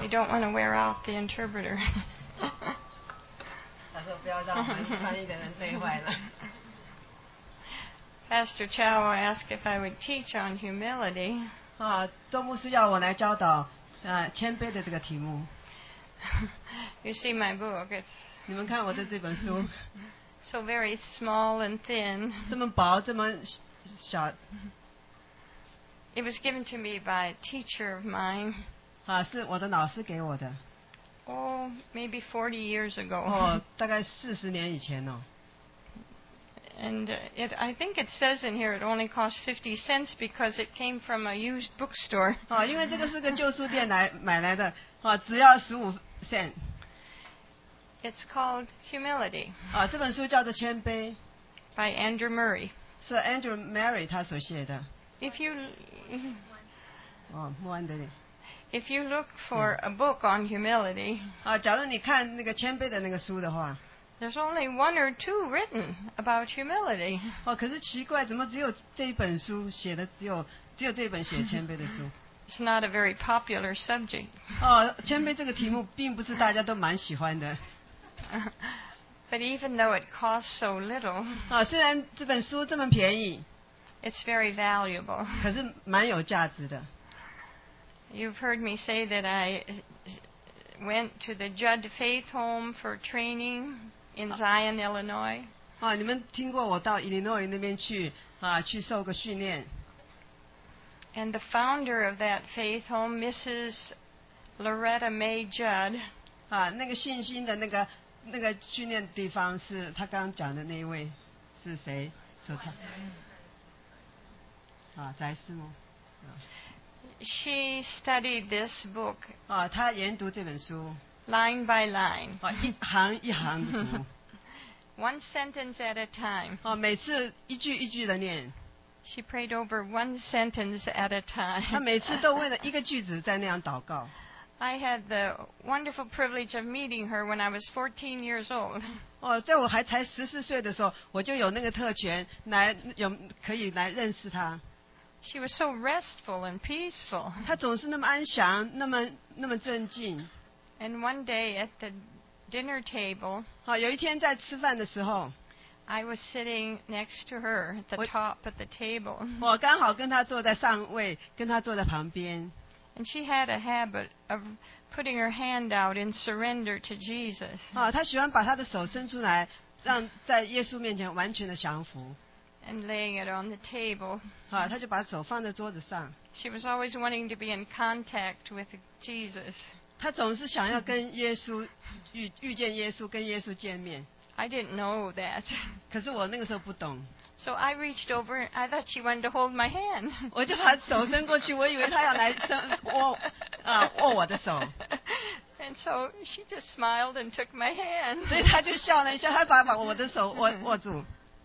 You don't want to wear out the interpreter. 他说不要让翻译的人累坏了。 Pastor Chow asked if I would teach on humility. 周牧师要我来教导谦卑的这个题目。 You see my book. It's 你们看我的这本书 so very small and thin. 这么薄这么小。 It was given to me by a teacher of mine. 是我的老师给我的。 Oh, maybe 40 years ago. 大概40年以前哦。 And I think it says in here it only cost 50 cents because it came from a used bookstore. 因为这个是个旧书店买来的，只要15 cent。 It's called Humility. 这本书叫做谦卑。 By Andrew Murray. 是 Andrew Murray 他所写的。 If you If you look for a book on humility, 假如你看那个谦卑的那个书的话 there's only one or two written about humility. 可是奇怪，怎么只有这一本书写的只有这本写谦卑的书 It's not a very popular subject. 谦卑这个题目并不是大家都蛮喜欢的。 But even though it costs so little, 虽然这本书这么便宜 it's very valuable. 可是蛮有价值的。 You've heard me say that I went to the Judd Faith Home for training in Zion, Illinois. 你们听过我到 Illinois 那边去受个训练。 And the founder of that faith home, Mrs. Loretta May Judd. 那个信心的那个训练地方是他刚刚讲的那一位是谁所唱？翟师母。 She studied this book. 她研读这本书。 Line by line. 一行一行的读。 One sentence at a time. 每次一句一句的念。 She prayed over one sentence at a time. 她每次都为了一个句子在那样祷告。 I had the wonderful privilege of meeting her when I was 14 years old. 在我才14岁的时候，我就有那个特权可以来认识她。 She was so restful and peaceful. 她总是那么安详，那么镇静。 And one day at the dinner table, 有一天在吃饭的时候 I was sitting next to her at the top of the table. 我刚好跟她坐在上位，跟她坐在旁边。 And she had a habit of putting her hand out in surrender to Jesus. 她喜欢把她的手伸出来，让在耶稣面前完全的降服。 And laying it on the table. 她就把手放在桌子上。 She was always wanting to be in contact with Jesus. 她总是想要跟耶稣遇见耶稣，跟耶稣见面。 I didn't know that. 可是我那个时候不懂。 So I reached over. I thought she wanted to hold my hand. 我就把手伸过去，我以为她要来握我的手。 And so she just smiled and took my hand. 所以她就笑了一下，她把我的手握住。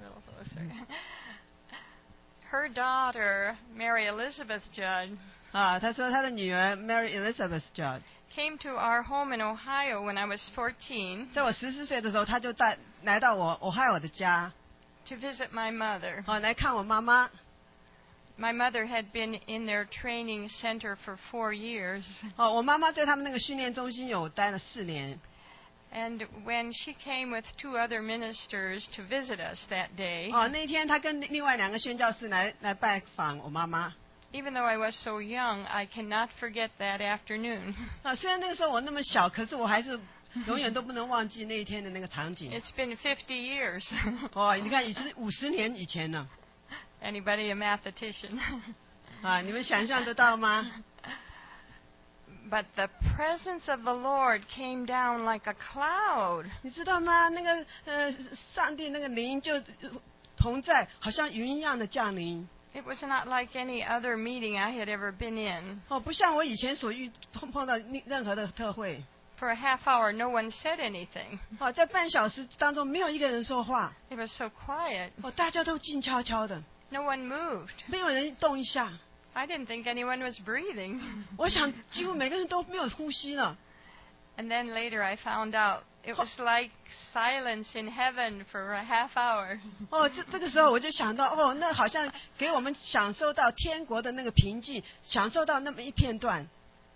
Her daughter, Mary Elizabeth Judd. 她说她的女儿 Mary Elizabeth Judd came to our home in Ohio when I was 14. 在我14岁的时候，她就来到我 Ohio 的家 to visit my mother. 来看我妈妈。 My mother had been in their training center for 4 years. 我妈妈在他们那个训练中心有待了4年。 And when she came with 2 other ministers to visit us that day. 那天她跟另外2个宣教士来拜访我妈妈。 Even though I was so young, I cannot forget that afternoon. 虽然那个时候我那么小，可是我还是永远都不能忘记那一天的那个场景。 It's been 50 years. 你看，已经50年以前了。 Anybody a mathematician? 你们想象得到吗？ But the presence of the Lord came down like a cloud. 你知道吗？那个上帝那个灵就同在，好像云一样的降临。 It was not like any other meeting I had ever been in. 不像我以前所碰到任何的特会。 For a half hour, no one said anything. 在半小时当中，没有一个人说话。 It was so quiet. 大家都静悄悄的。 No one moved. 没有人动一下。 I didn't think anyone was breathing. 我想几乎每个人都没有呼吸了。 And then later I found out it was like silence in heaven for a half hour. 这个时候我就想到，那好像给我们享受到天国的那个平静，享受到那么一片段。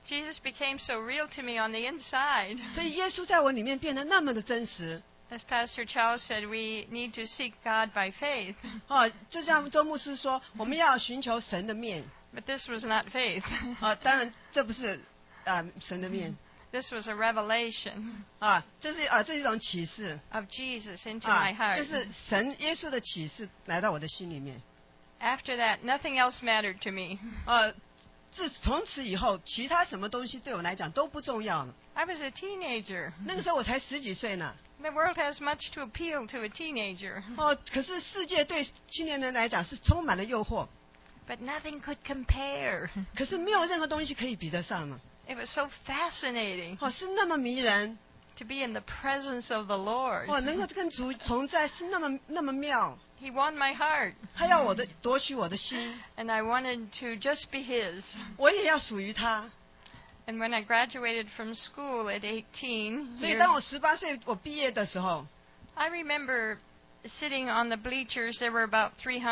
Jesus became so real to me on the inside. 所以耶稣在我里面变得那么的真实。 As Pastor Charles said, we need to seek God by faith. 就像周牧师说，我们要寻求神的面。 But this was not faith. 当然这不是神的面。 This was a revelation. 这是一种启示 of Jesus into my heart. 就是神耶稣的启示来到我的心里面。 After that, nothing else mattered to me. 从此以后，其他什么东西对我来讲都不重要了。 I was a teenager. 那个时候我才10几岁呢。 The world has much to appeal to a teenager. 可是世界对青年人来讲是充满了诱惑。 But nothing could compare. 可是没有任何东西可以比得上了。 It was so fascinating. 是那么迷人。 To be in the presence of the Lord. 能够跟主同在是那么妙。 He won my heart. 他要夺取我的心。 And I wanted to just be His. 我也要属于他。 And when I graduated from school at 18, 所以当我18岁我毕业的时候 I remember sitting on the bleachers. There were about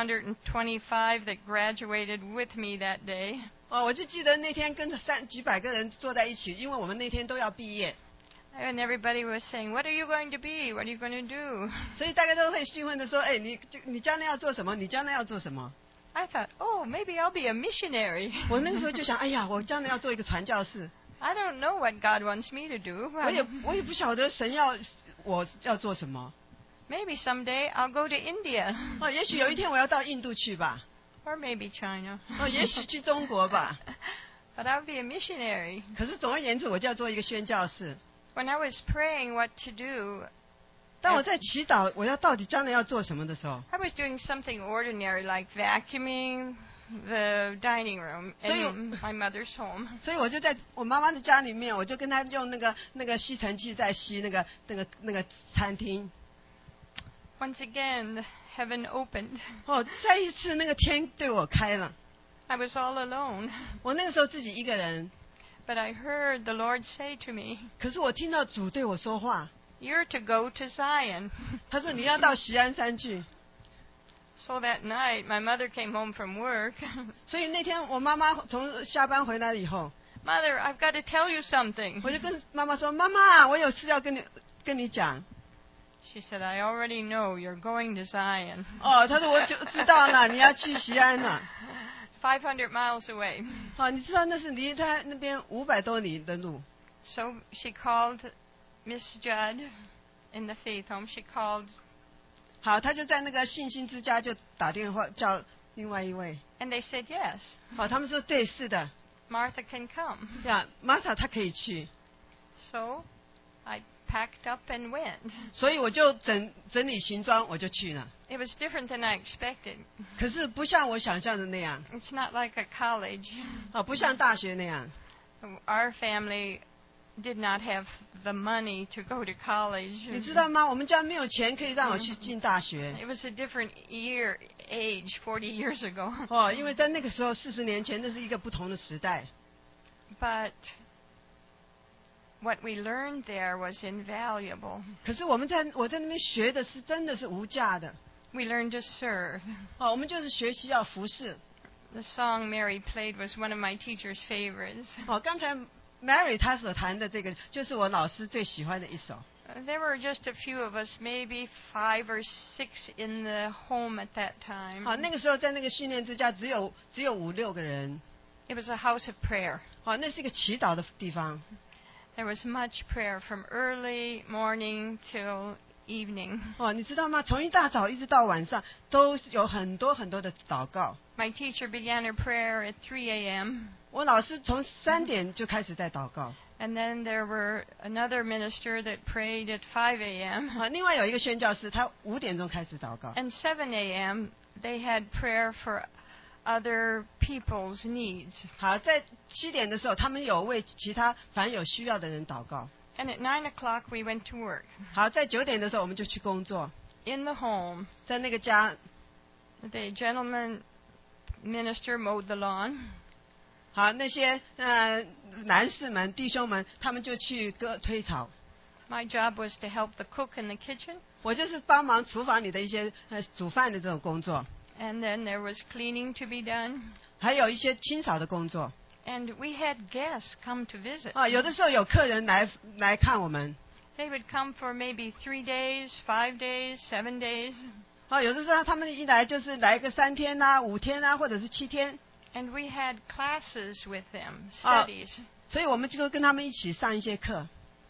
325 that graduated with me that day. 我就记得那天跟着几百个人坐在一起，因为我们那天都要毕业。 And everybody was saying, "What are you going to be? What are you going to do?" 所以大家都很兴奋的说：“你将来要做什么？你将来要做什么？” I thought, "Oh, maybe I'll be a missionary." 我那个时候就想，我将来要做一个传教士。 I don't know what God wants me to do. 我也不晓得神要我要做什么。 Maybe someday I'll go to India. 也许有一天我要到印度去吧。 Or maybe China. 也许去中国吧。 But I'll be a missionary. 可是总而言之，我就要做一个宣教士。 When I was praying what to do, 当我在祈祷我要到底将来要做什么的时候 I was doing something ordinary like vacuuming the dining room in my mother's home. 所以我就在我妈妈的家里面，我就跟她用那个吸尘器在吸那个餐厅。 Once again, heaven opened. 再一次那个天对我开了。 I was all alone. 我那个时候自己一个人。 But I heard the Lord say to me, 可是我听到主对我说话。 You're to go to Zion. 他说你要到锡安山去。 So that night, my mother came home from work. 所以那天我妈妈从下班回来以后 Mother, I've got to tell you something. 我就跟妈妈说，妈妈，我有事要跟你讲。 She said, I already know you're going to Zion. 她说我就知道了，你要去锡安了。 500 miles away. 你知道那是离他那边500多里的路。 So she called Miss Judd in the faith home. She called. 好，他就在那个信心之家就打电话叫另外一位。 And they said yes. 他们说对，是的。 Martha can come. Martha 她可以去。 So I packed up and went. 所以我就整理行装，我就去了。 It was different than I expected. 可是不像我想象的那样。 It's not like a college. 不像大学那样。 Our family did not have the money to go to college. 你知道吗？我们家没有钱可以让我去进大学。 It was a different age 40 years ago. 因为在那个时候40年前，那是一个不同的时代。 But what we learned there was invaluable. 可是我在那边学的是真的是无价的。 We learned to serve. 我们就是学习要服侍。 The song Mary played was one of my teacher's favorites. 刚才 Mary 她所弹的这个就是我老师最喜欢的一首。 There were just a few of us, maybe 5 or 6 in the home at that time. 那个时候在那个训练之家只有5、6个人。 It was a house of prayer. 那是一个祈祷的地方。 There was much prayer from early morning till evening. 你知道吗？从一大早一直到晚上，都有很多很多的祷告。 My teacher began her prayer at 3 a.m. 我老师从3点就开始在祷告。 And then there were another minister that prayed at 5 a.m. 另外有一个宣教士，他5点钟开始祷告。 And 7 a.m. they had prayer for other people's needs. 好，在7点的时候，他们有为其他凡有需要的人祷告。 And at 9 o'clock we went to work. 好，在9点的时候我们就去工作。 In the home. 在那个家。 The gentleman minister mowed the lawn. 好，那些男士们、弟兄们，他们就去推草。 My job was to help the cook in the kitchen. 我就是帮忙厨房里的一些煮饭的这种工作。 And then there was cleaning to be done. 还有一些清扫的工作。 And we had guests come to visit. 有的时候有客人来看我们。 They would come for maybe 3 days, 5 days, 7 days. 有的时候他们一来就是来个3天啊、5天啊，或者是7天。 And we had classes with them, studies. 所以我们就跟他们一起上一些课。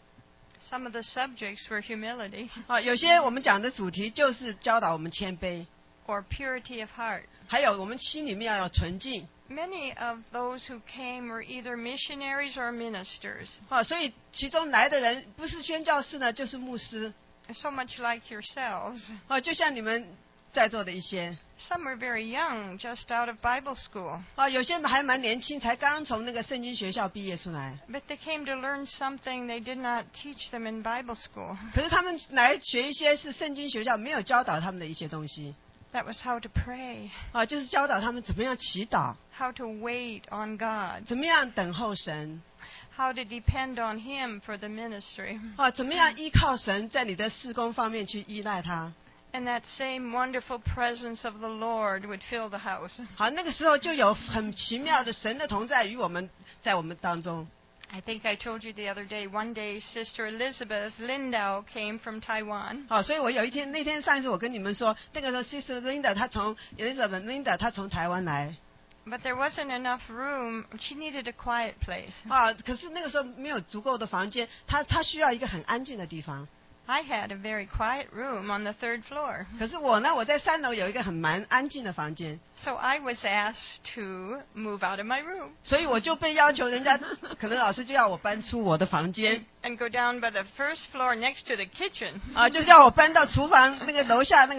Some of the subjects were humility. 有些我们讲的主题就是教导我们谦卑。 Or purity of heart. 还有我们心里面要有纯净。 Many of those who came were either missionaries or ministers. 所以其中来的人不是宣教士呢，就是牧师。 So much like yourselves. 就像你们在座的一些。 Some were very young, just out of Bible school. 有些还蛮年轻，才刚从那个圣经学校毕业出来。 But they came to learn something they did not teach them in Bible school. 可是他们来学一些是圣经学校没有教导他们的一些东西。 That was how to pray. 就是教导他们怎么样祈祷。 How to wait on God. 怎么样等候神。 How to depend on Him for the ministry. 怎么样依靠神，在你的事工方面去依赖他。 And that same wonderful presence of the Lord would fill the house. 那个时候就有很奇妙的神的同在与我们在我们当中。 I think I told you the other day, one day Sister Elizabeth Lindau came from Taiwan. 所以我有一天，那天上一次我跟你们说，那个时候 Sister Linda 她从 Elizabeth Linda 她从台湾来。 But there wasn't enough room. She needed a quiet place. 可是那个时候没有足够的房间，她需要一个很安静的地方。 I had a very quiet room on the 3rd floor. 可是我呢，我在3楼有一个蛮安静的房间。 So I was asked to move out of my room. 所以我就被要求，人家可能老师就要我搬出我的房间。 And go down by the 1st floor next to the kitchen. 就叫我搬到厨房那个楼下那个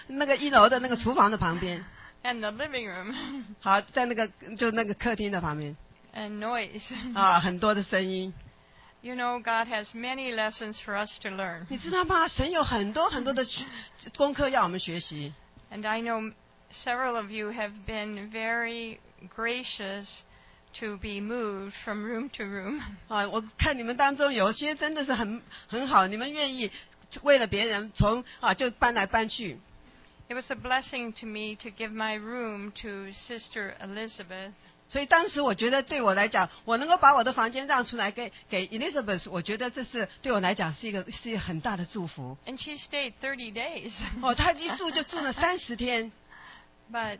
1楼的那个厨房的旁边。 And the living room. 在那个客厅的旁边。 And noise. 很多的声音。 You know, God has many lessons for us to learn. 你知道吗？神有很多很多的功课要我们学习。 And I know several of you have been very gracious to be moved from room to room. 我看你们当中有些真的是很好，你们愿意为了别人就搬来搬去。 It was a blessing to me to give my room to Sister Elizabeth. 所以当时我觉得对我来讲，我能够把我的房间让出来给 Elizabeth， 我觉得这是对我来讲是一个很大的祝福。 And she stayed 30 days. 她一住就住了30天。 But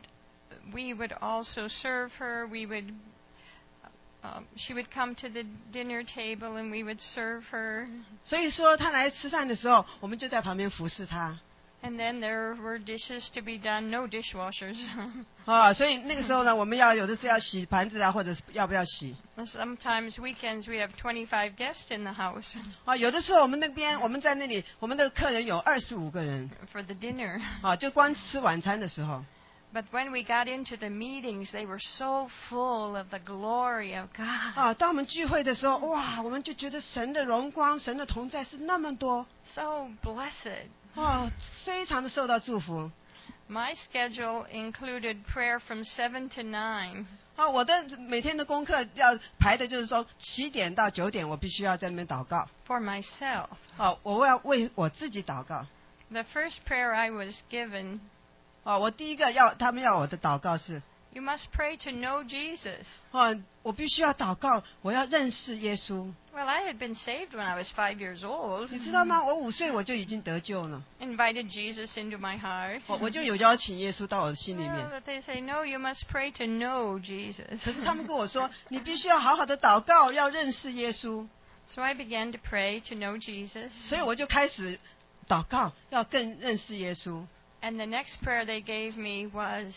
we would also serve her. She would come to the dinner table and we would serve her. 所以说她来吃饭的时候，我们就在旁边服侍她。 And then there were dishes to be done, no dishwashers. 所以那个时候呢，我们有的是要洗盘子啊，或者是要不要洗。 Sometimes weekends we have 25 guests in the house. 有的时候我们在那里，我们的客人有25个人。 For the dinner. 就光吃晚餐的时候。 But when we got into the meetings, they were so full of the glory of God. 当我们聚会的时候，哇，我们就觉得神的荣光、神的同在是那么多。 So blessed. 非常的受到祝福。 My schedule included prayer from 7 to 9. 我的每天的功课要排的就是说7点到9点，我必须要在那边祷告。 For myself. 我要为我自己祷告。 The first prayer I was given. 我第一个他们要我的祷告是。 You must pray to know Jesus. 我必须要祷告，我要认识耶稣。 Well, I had been saved when I was 5 years old. 你知道吗？我5岁我就已经得救了。 Invited Jesus into my heart. 我就有邀请耶稣到我的心里面。 But they say, no, you must pray to know Jesus. 可是他们跟我说，你必须要好好的祷告，要认识耶稣。 So I began to pray to know Jesus. 所以我就开始祷告，要更认识耶稣。 And the next prayer they gave me was,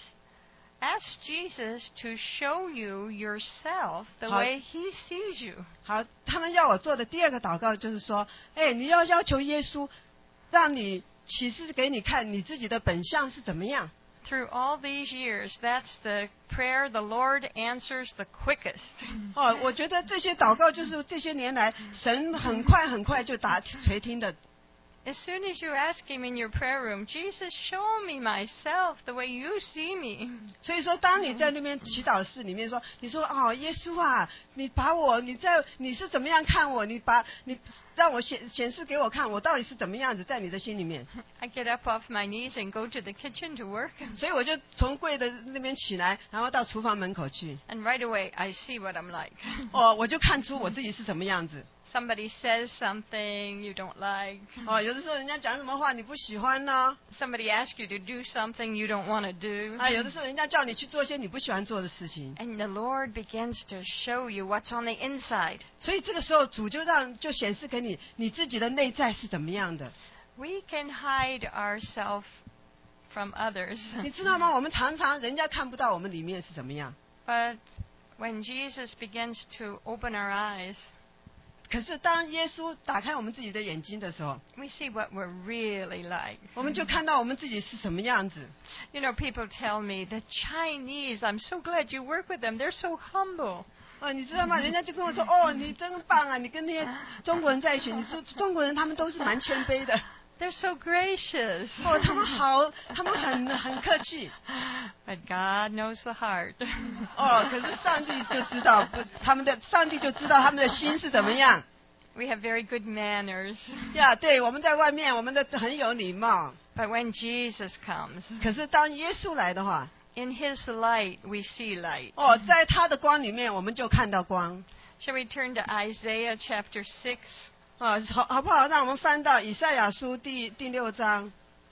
ask Jesus to show you yourself the way He sees you. 好，他们要我做的第二个祷告就是说，你要求耶稣，让你启示给你看你自己的本相是怎么样。 Through all these years, that's the prayer the Lord answers the quickest. 我觉得这些祷告就是这些年来神很快就垂听的。 As soon as you ask Him in your prayer room, Jesus, show me myself the way you see me. 所以说，当你在那边祈祷室里面说，你说耶稣啊， 你是怎么样看我？你让我显示给我看，我到底是怎么样子在你的心里面。 I get up off my knees and go to the kitchen to work. 所以我就从柜的那边起来，然后到厨房门口去。 And right away, I see what I'm like. 我就看出我自己是什么样子。 Somebody says something you don't like. 有的时候人家讲什么话你不喜欢呢？ Somebody asks you to do something you don't want to do. 有的时候人家叫你去做一些你不喜欢做的事情。 And the Lord begins to show you what's on the inside. 所以这个时候主就显示给你，你自己的内在是怎么样的。 We can hide ourselves from others. 你知道吗？我们常常人家看不到我们里面是怎么样。 But when Jesus begins to open our eyes, 可是当耶稣打开我们自己的眼睛的时候， we see what we're really like. 我们就看到我们自己是什么样子。 You know, people tell me, the Chinese, I'm so glad you work with them. They're so humble. 你知道吗？人家就跟我说，你真棒啊！你跟那些中国人在一起，你说中国人他们都是蛮谦卑的。 They're so gracious. 他们他们很客气。 But God knows the heart. 可是上帝就知道上帝就知道他们的心是怎么样。 We have very good manners. 对，我们在外面我们的很有礼貌。 But when Jesus comes, 可是当耶稣来的话， in His light we see light. 在他的光里面我们就看到光。 Shall we turn to Isaiah chapter 6? 好不好？让我们翻到以赛亚书第6章。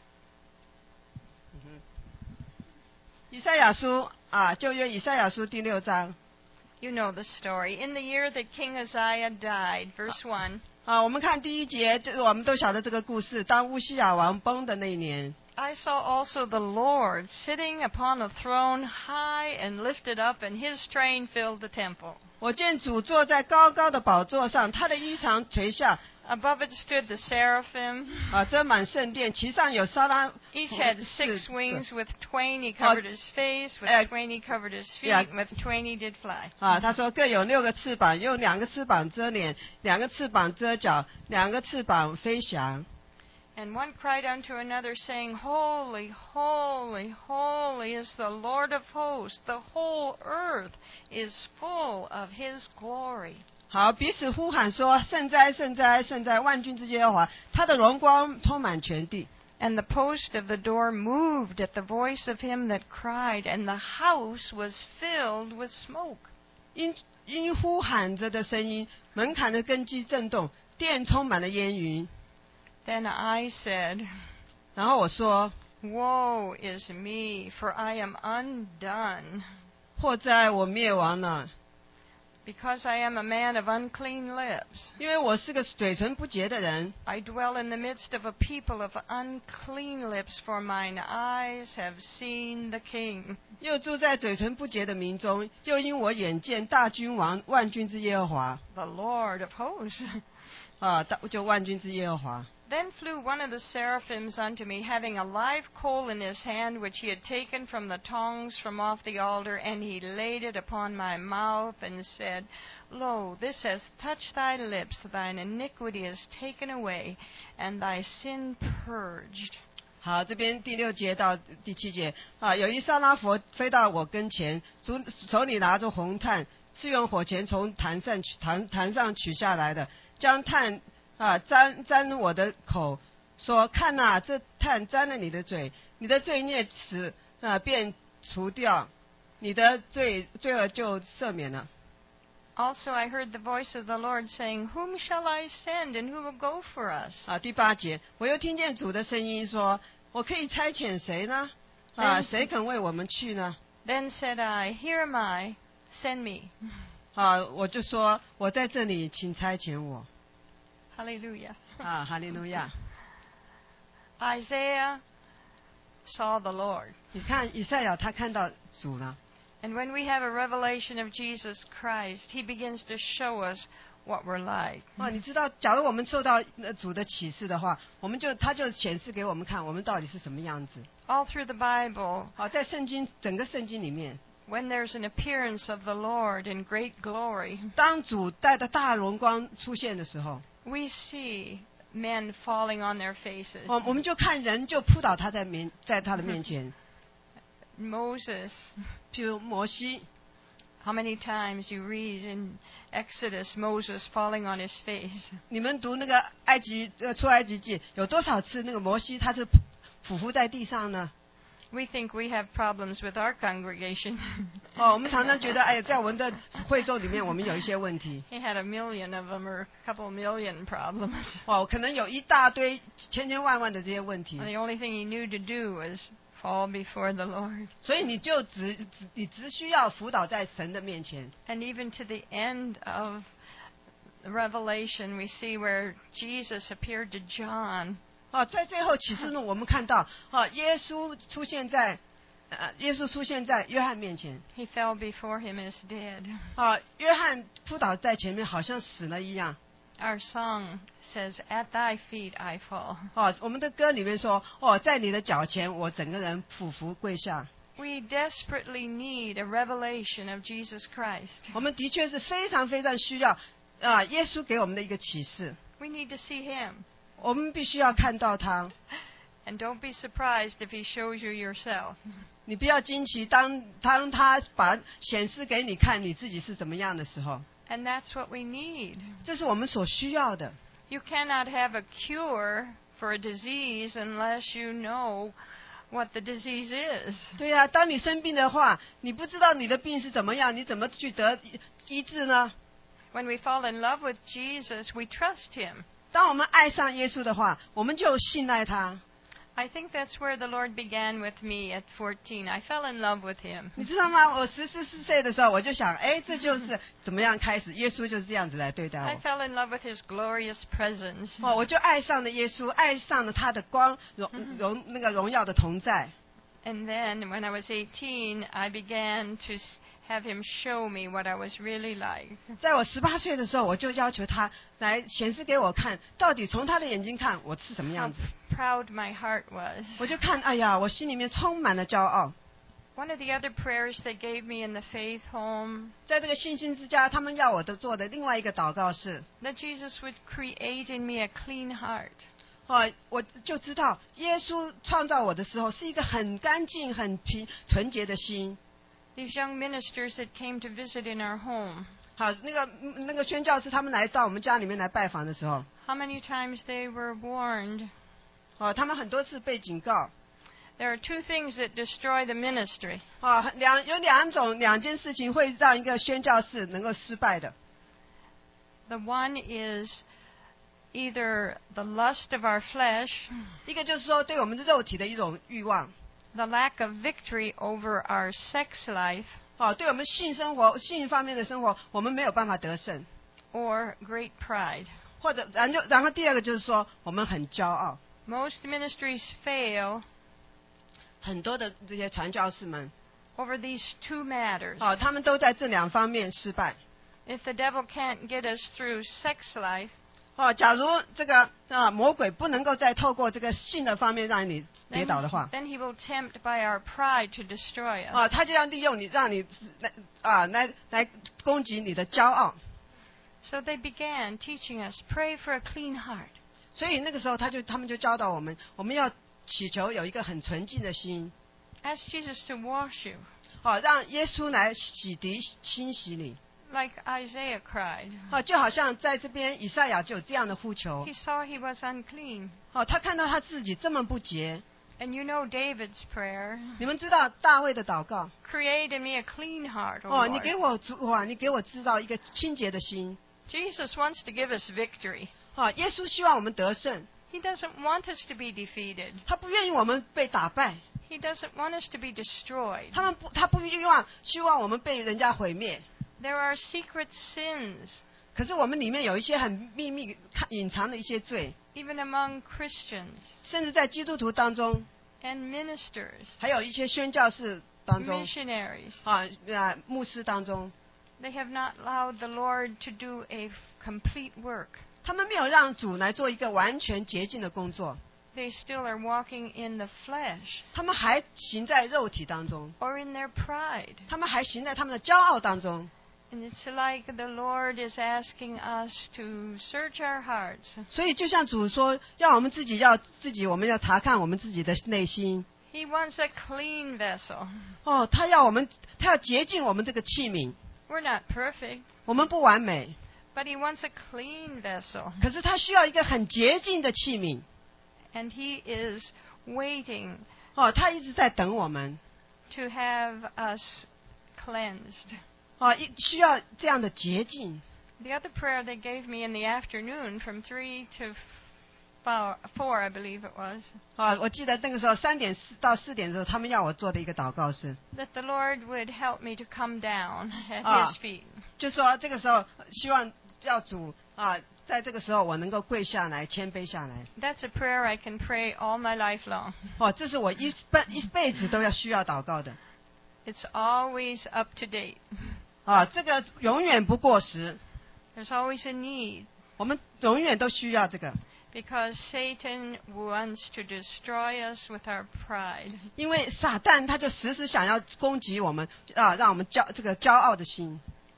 以赛亚书旧约以赛亚书第6章。 You know the story. In the year that King Uzziah died, verse 1. 我们看第1节，就是我们都晓得这个故事。当乌西雅王崩的那一年。 I saw also the Lord sitting upon a throne high and lifted up, and His train filled the temple. 我见主坐在高高的宝座上，他的衣裳垂下。 Above it stood the seraphim. 遮满圣殿，其上有撒拉。 Each had 6 wings. With 20 he covered his face. With 20 covered his feet. With 20 did fly. 他说各有6个翅膀，用2个翅膀遮脸，2个翅膀遮脚，2个翅膀飞翔。 And one cried unto another, saying, Holy, holy, holy is the Lord of hosts. The whole earth is full of His glory. 好，彼此呼喊说：圣哉，圣哉，圣哉！万军之耶和华，他的荣光充满全地。 And the post of the door moved at the voice of him that cried, and the house was filled with smoke. 因呼喊着的声音，门槛的根基震动，殿充满了烟云。 Then I said, 然后我说 Woe is me, for I am undone. 祸哉，我灭亡了。 Because I am a man of unclean lips. 因为我是个嘴唇不洁的人。 I dwell in the midst of a people of unclean lips, for mine eyes have seen the King. 又住在嘴唇不洁的民中，又因我眼见大君王万军之耶和华。 The Lord of hosts. 就万军之耶和华。 Then flew one of the seraphims unto me, having a live coal in his hand, which he had taken from the tongs from off the altar, and he laid it upon my mouth, and said, Lo, this has touched thy lips, thine iniquity is taken away, and thy sin purged. 好，这边第6节到第7节有一撒拉佛飞到我跟前，手里拿着红炭，是用火钳从坛上取下来的，将炭沾我的口，说：看哪，这炭沾了你的嘴，你的罪孽便除掉，你的罪恶就赦免了。 Also I heard the voice of the Lord saying, Whom shall I send, and who will go for us? 第8节，我又听见主的声音说：我可以差遣谁呢？谁肯为我们去呢？ Then said I, Here am I, send me. 我就说：我在这里，请差遣我。 Hallelujah. 哈利路亚。 Isaiah saw the Lord. 你看以赛亚他看到主了。 And when we have a revelation of Jesus Christ, He begins to show us what we're like. 你知道，假如我们受到主的启示的话，他就显示给我们看，我们到底是什么样子。 All through the Bible, 在整个圣经里面， when there's an appearance of the Lord in great glory, 当主带着大荣光出现的时候， we see men falling on their faces. 我们就看人就扑倒在他的面前。 Moses, 譬如摩西 How many times you read in Exodus Moses falling on his face? 你们读那个出埃及记，有多少次那个摩西他是匍匐在地上呢？ We think we have problems with our congregation. 我们常常觉得，哎呀，在我们的会众里面，我们有一些问题。 He had a million of them, or a couple million problems. 可能有一大堆千万万的这些问题。 And the only thing he knew to do was fall before the Lord. 所以你只需要辅导在神的面前。 And even to the end of Revelation, we see where Jesus appeared to John. 在最后启示录，我们看到耶稣出现在约翰面前。 He fell before him as dead. 约翰扑倒在前面，好像死了一样。 Our song says, "At thy feet I fall." 我们的歌里面说，在你的脚前，我整个人匍匐跪下。 We desperately need a revelation of Jesus Christ. 我们的确是非常非常需要耶稣给我们的一个启示。 We need to see him. 我们必须要看到他。 And don't be surprised if he shows you yourself. 你不要惊奇，当他显示给你看你自己是怎么样的时候。 And that's what we need. 这是我们所需要的。 You cannot have a cure for a disease unless you know what the disease is. 对呀，当你生病的话，你不知道你的病是怎么样，你怎么去得医治呢？ When we fall in love with Jesus, we trust him. 当我们爱上耶稣的话，我们就信赖他。 I think that's where the Lord began with me at 14. I fell in love with him. 你知道吗？我14岁的时候，我就想，这就是怎么样开始，耶稣就是这样子来对待 I 我。 fell in love with his glorious presence. 我就爱上了耶稣，爱上了他的光那个荣耀的同在。 And then when I was 18, I began to have him show me what I was really like. 在我18岁的时候，我就要求他来显示给我看，到底从他的眼睛看我是什么 How 样子。 proud my heart was. 我就看，哎呀，我心里面充满了骄傲。 One of the other prayers they gave me in the faith home, 在这个信心之家，他们要我做的另外一个祷告是， that Jesus would create in me a clean heart. 我就知道耶稣创造我的时候是一个很干净、很纯洁的心。 These young ministers that came to visit in our home, 好，那个宣教士他们来到我们家里面来拜访的时候， how many times they were warned? 他们很多次被警告。 There are two things that destroy the ministry. 有两件事情会让一个宣教士能够失败的。 The one is either the lust of our flesh, 一个就是说对我们的肉体的一种欲望， the lack of victory over our sex life, 对我们性方面的生活，我们没有办法得胜， or great pride. 或者然后第二个就是说我们很骄傲。 Most ministries fail 很多的这些传教士们， over these two matters. 他们都在这两方面失败。 If the devil can't get us through sex life, 假如这个魔鬼不能够再透过这个性的方面让你跌倒的话， then he will tempt by our pride to destroy us. 他就要利用你，让你来攻击你的骄傲。 So they began teaching us, pray for a clean heart. 所以那个时候他们就教导我们，我们要祈求有一个很纯净的心。 Ask Jesus to wash you, 让耶稣来洗涤清洗你。 like Isaiah cried. 就好像在这边以赛亚就有这样的呼求。 He saw he was unclean. 他看到他自己这么不洁。 And you know David's prayer, 你们知道大卫的祷告。 create in me a clean heart, O 你 Lord. 给我制造一个清洁的心。 Jesus wants to give us victory. 耶稣希望我们得胜。 He doesn't want us to be defeated. 他不愿意我们被打败。 He doesn't want us to be destroyed. 他不希望我们被人家毁灭。 There are secret sins, 可是我们里面有一些很秘密、隐藏的一些罪， even among Christians 甚至在基督徒当中， and ministers, 还有一些宣教士当中， missionaries. 牧师当中， They have not allowed the Lord to do a complete work. 他们没有让主来做一个完全洁净的工作， They still are walking in the flesh 他们还行在肉体当中， or in their pride. 他们还行在他们的骄傲当中。 And it's like the Lord is asking us to search our hearts. 所以就像主说，要我们我们要查看我们自己的内心。 He wants a clean vessel. 他要洁净我们这个器皿。 We're not perfect, 我们不完美， but He wants a clean vessel. 可是他需要一个很洁净的器皿。 And He is waiting 他一直在等我们。 to have us cleansed. 需要这样的洁净。 The other prayer they gave me in the afternoon from 3 to 4, I believe it was, 我记得那个时候3点到4点的时候，他们要我做的一个祷告是， that the Lord would help me to come down at His feet. 就说这个时候希望要主在这个时候我能够跪下来，谦卑下来。 That's a prayer I can pray all my life long. 这是我一辈子都要需要祷告的。 It's always up to date. 这个永远不过时， There's always a need, 我们永远都需要这个。 because Satan wants to destroy us with our pride. 因为撒旦他就时时想要攻击我们，让我们骄傲的心。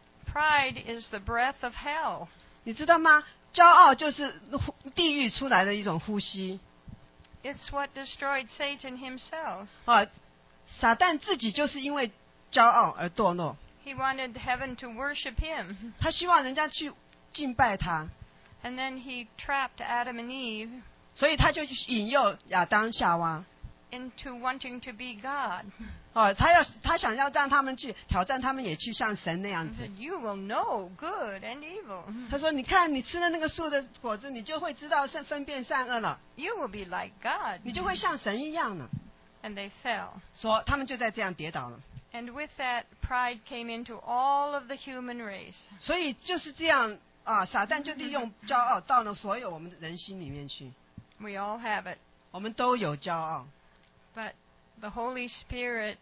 Pride is the breath of hell. 你知道吗？骄傲就是地狱出来的一种呼吸。 It's what destroyed Satan himself. 撒旦自己就是因为骄傲而堕落， He wanted heaven to worship him. 他希望人家去敬拜他， And then he trapped Adam and Eve 所以他就引诱亚当夏娃。 into wanting to be God. 他想要让他们去挑战，他们也去像神那样 He 子。 said, "You will know good and evil. 他说：“你看，你吃了那个树的果子，你就会知道分辨善恶了， You will be like God." 你就会像神一样了。 And they fell. 说他们就在这样跌倒了。 And with that, pride came into all of the human race. 所以就是这样撒旦就利用骄傲到了所有我们的人心里面去。 We all have it. 我们都有骄傲， But the Holy Spirit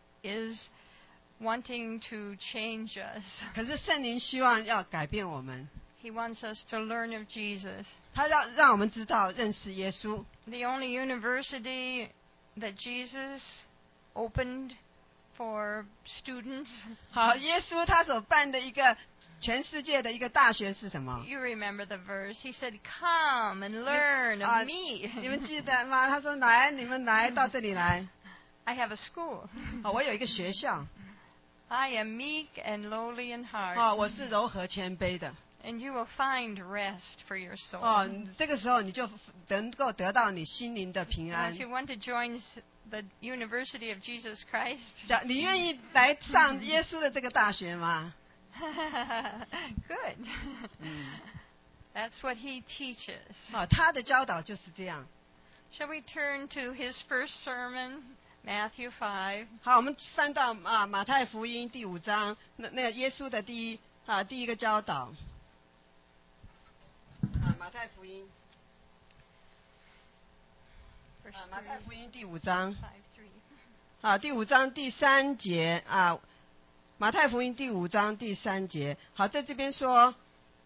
is wanting to change us. 可是圣灵希望要改变我们， He wants us to learn of Jesus. 他让我们知道认识耶稣。 The only university that Jesus opened for students. 好，耶稣他所办的一个全世界的一个大学是什么？ You remember the verse. He said, "Come and learn of me." 你们记得吗？他说：“来，你们来到这里来。 I have a school. 我有一个学校， I am meek and lowly in heart. 我是柔和谦卑的。 And you will find rest for your soul. 这个时候你就能够得到你心灵的平 Now, 安 if。you want to join the University of Jesus Christ, 你愿意来上耶稣的这个大学吗？ good. That's what he teaches. 他的教导就是这样。 Shall we turn to his first sermon, Matthew 5? 好，我们翻到马太福音第5章，那耶稣的第一个教导。马太福音， Verse 马太 3, 福音第5章。 5:3. 第5章第3节马太福音第5章第3节。好，在这边说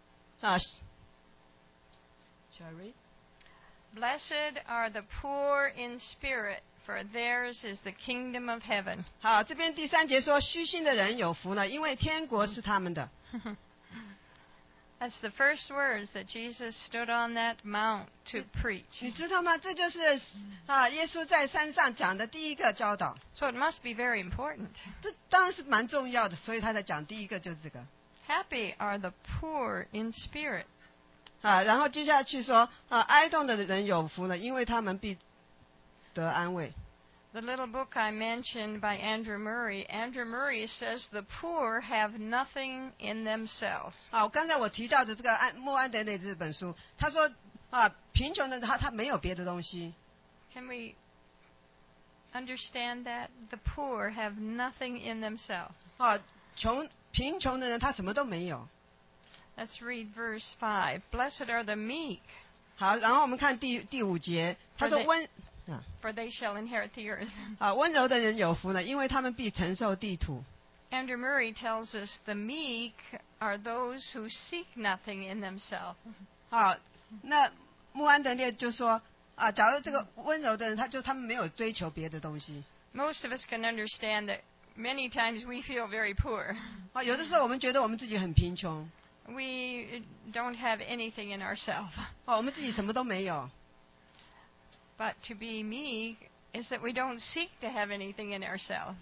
shall I read? Blessed are the poor in spirit, for theirs is the kingdom of heaven. 好，这边第3节说，虚心的人有福了，因为天国是他们的。 That's the first words that Jesus stood on that mount to preach. 你知道吗？这就是耶稣在山上讲的第一个教导。 So it must be very important. 这当然是蛮重要的，所以他才讲第一个就是这个。 Happy are the poor in spirit. 然后接下去说哀痛的人有福了，因为他们必得安慰。 The little book I mentioned by Andrew Murray says the poor have nothing in themselves. 刚才我提到的这个莫安德烈这本书，他说贫穷的他没有别的东西。 Can we understand that? The poor have nothing in themselves. 贫穷的人他什么都没有。 Let's read verse 5. Blessed are the meek. 好，然后我们看第5节，他说 For they shall inherit the earth. 温柔的人有福了，因为他们必承受地土。 Andrew Murray tells us the meek are those who seek nothing in themselves. 那莫安德烈就说假如这个温柔的人，他们没有追求别的东西。 Most of us can understand that many times we feel very poor. 有的时候我们觉得我们自己很贫穷。 We don't have anything in ourselves. 我们自己什么都没有。 But to be meek is that we don't seek to have anything in ourselves.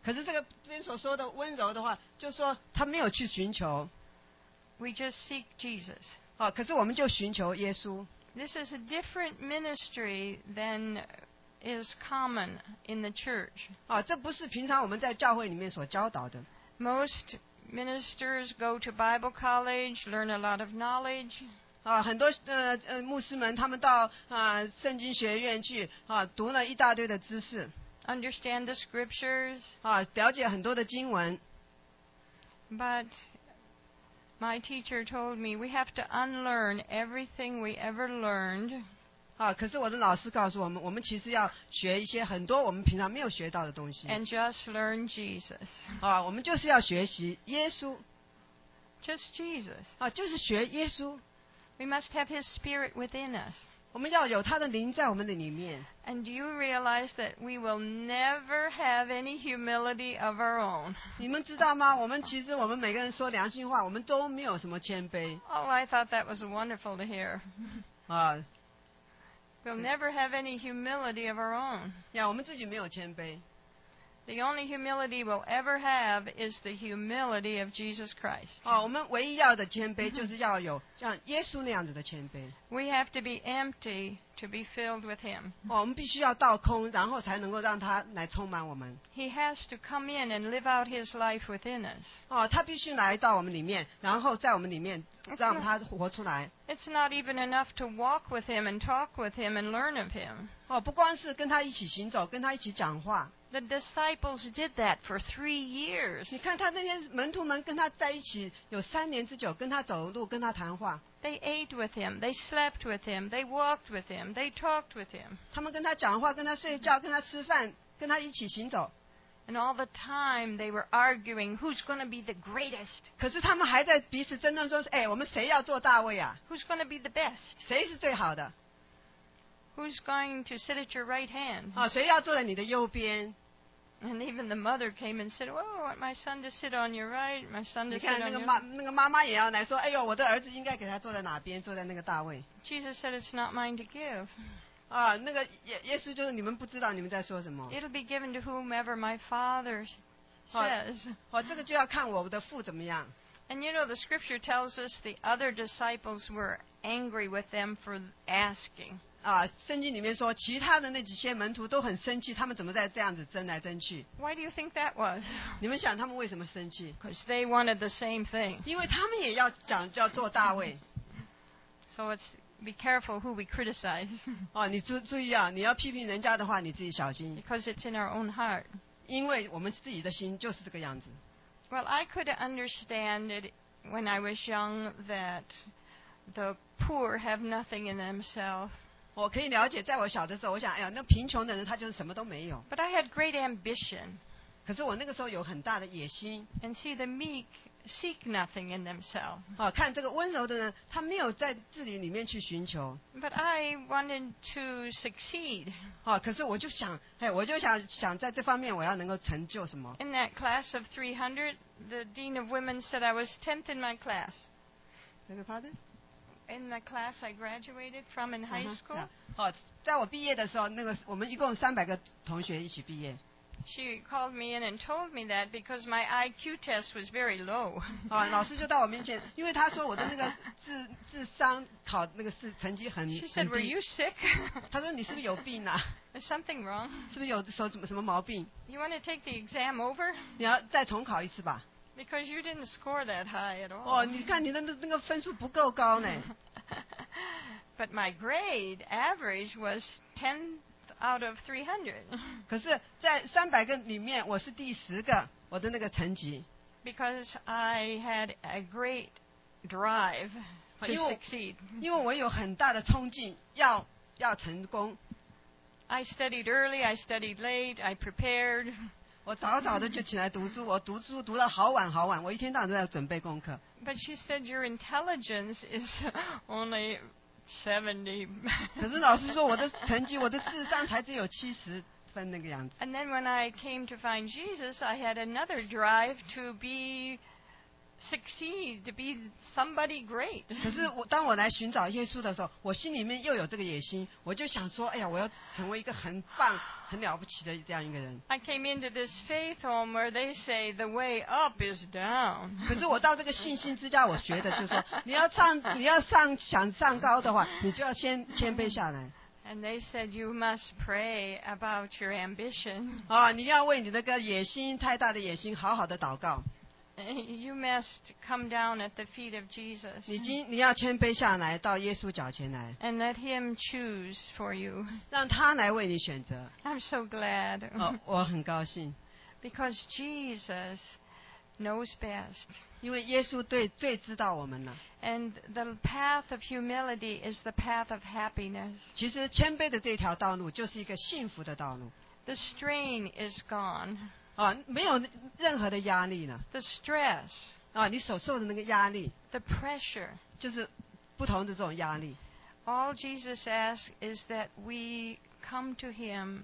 可是这个边所说的温柔的话，就说他没有去寻求。 We just seek Jesus. 可是我们就寻求耶稣。 This is a different ministry than is common in the church. 这不是平常我们在教会里面所教导的。 Most ministers go to Bible college, learn a lot of knowledge. 很多牧师们他们到圣经学院去读了一大堆的知识。 Understand the scriptures. 了解很多的经文。 But my teacher told me we have to unlearn everything we ever learned. 可是我的老师告诉我们，我们其实要学一些很多我们平常没有学到的东西。 And just learn Jesus. 我们就是要学习耶稣。 Just Jesus. 就是学耶稣。 We must have His Spirit within us. 我们要有他的灵在我们的里面。 And do you realize that we will never have any humility of our own? 你们知道吗？我们每个人说良心话，我们都没有什么谦卑。 Oh, I thought that was wonderful to hear. We'll never have any humility of our own. 我们自己没有谦卑。 The only humility we'll ever have is the humility of Jesus Christ. 我们唯一要的谦卑就是要有像耶稣那样子的谦卑。 We have to be empty to be filled with Him. 我们必须要倒空，然后才能够让他来充满我们。 He has to come in and live out His life within us. 他必须来到我们里面，然后在我们里面让他活出来。 It's not even enough to walk with Him and talk with Him and learn of Him. 不光是跟他一起行走，跟他一起讲话。 The disciples did that for 3 years. 你看他那些门徒们跟他在一起有3年之久，跟他走路，跟他谈话。 They ate with Him, they slept with Him, they walked with Him, they talked with Him. 他们跟他讲话，跟他睡觉，跟他吃饭，跟他一起行走。 And all the time they were arguing who's going to be the greatest. 可是他们还在彼此争论说，我们谁要做大卫啊？ Who's going to be the best? 谁是最好的？ Who's going to sit at your right hand? 谁要坐在你的右边？ And even the mother came and said, "Oh, I want my son to sit on your right, my son to 你 sit 看 on 那 your..." 个妈妈也要来说，我的儿子应该给他坐在哪边，坐在那个大卫。 Jesus said, "It's not mine to give. 那个耶稣就是你们不知道你们在说什么。 It'll be given to whomever my Father says." 这个就要看我的父怎么样。 And you know, the scripture tells us the other disciples were angry with them for asking. 圣经里面说，其他的那几些门徒都很生气，他们怎么在这样子争来争去？ Why do you think that was? 你们想他们为什么生气？ Because they wanted the same thing. 因为他们也要要做大卫。 So be careful who we criticize. 你注意啊，你要批评人家的话，你自己小心。 Because it's in our own heart. 因为我们自己的心就是这个样子。 Well, I could understand it when I was young that the poor have nothing in themselves. 我可以了解，在我小的时候，我想，那贫穷的人他就是什么都没有。 But I had great ambition. 可是我那个时候有很大的野心。 And see, the meek seek nothing in themselves. 看这个温柔的人，他没有在自己里面去寻求。 But I wanted to succeed. 可是我就想在这方面我要能够成就什么。 In that class of 300, the dean of women said I was 10th in my class. In the class I graduated from in high school. 在我毕业的时候，我们一共300个同学一起毕业。 She called me in and told me that because my IQ test was very low. 老师就到我面前，因为他说我的那个智商考那个成绩很 She said, "Were 低。 you sick?" 他说你是不是有病啊？ There's something wrong. 是不是有什么毛病？ You want to take the exam over? 你要再重考一次吧。 Because you didn't score that high at all. 你看你的那个分数不够高呢。 But my grade average was 10 out of 300. 可是，在300个里面，我是第10个，我的那个成绩。 Because I had a great drive to succeed. 因为我有很大的冲劲，要成功。 I studied early, I studied late, I prepared. 我早早的就起来读书，我读书读到好晚，我一天到晚都在准备功课。 But she said your intelligence is only 70. 可是老师说我的成绩，我的智商才只有70分那个样子。 And then when I came to find Jesus, I had another drive to be succeed to be somebody great. 可是当我来寻找耶稣的时候，我心里面又有这个野心，我就想说，哎呀，我要成为一个很棒、很了不起的这样一个人。 I came into this faith home where they say the way up is down. 可是我到这个信心之家，我学的就是说，想上高的话，你就要先谦卑下来。 And they said you must pray about your ambition. 你要为你那个野心太大的野心好好的祷告。 You must come down at the feet of Jesus. 你要谦卑下来，到耶稣脚前来。 And let Him choose for you. 让他来为你选择。 I'm so glad. 我很高兴。 Because Jesus knows best. 因为耶稣最知道我们了。 And the path of humility is the path of happiness. 其实谦卑的这条道路就是一个幸福的道路。 The strain is gone. 没有任何的压力了。 The stress. 你所受的那个压力。 The pressure. 就是不同的这种压力。 All Jesus asks is that we come to Him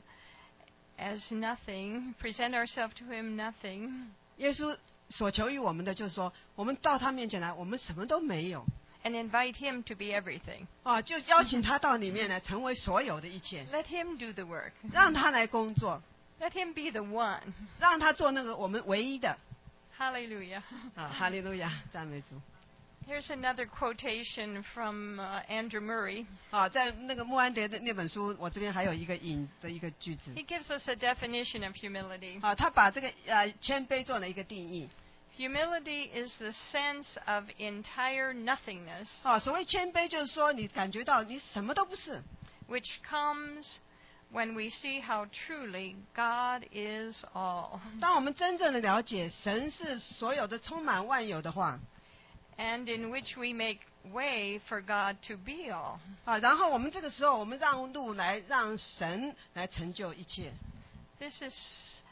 as nothing, present ourselves to Him nothing. 耶稣所求于我们的就是说，我们到他面前来，我们什么都没有。 And invite Him to be everything. 就邀请他到里面来，成为所有的一切。 Let Him do the work. 让他来工作。 Let Him be the one. 让他做那个我们唯一的。 Hallelujah. 哈利路亚，赞美主。 Here's another quotation from Andrew Murray. 在那个穆安德的那本书，我这边还有一个引的一个句子。 He gives us a definition of humility. 他把这个谦卑做了一个定义。 Humility is the sense of entire nothingness. 所谓谦卑就是说你感觉到你什么都不是。 Which comes when we see how truly God is all. 当我们真正的了解神是所有的充满万有的话。 And in which we make way for God to be all. 然后我们这个时候，我们让路来让神来成就一切。 This is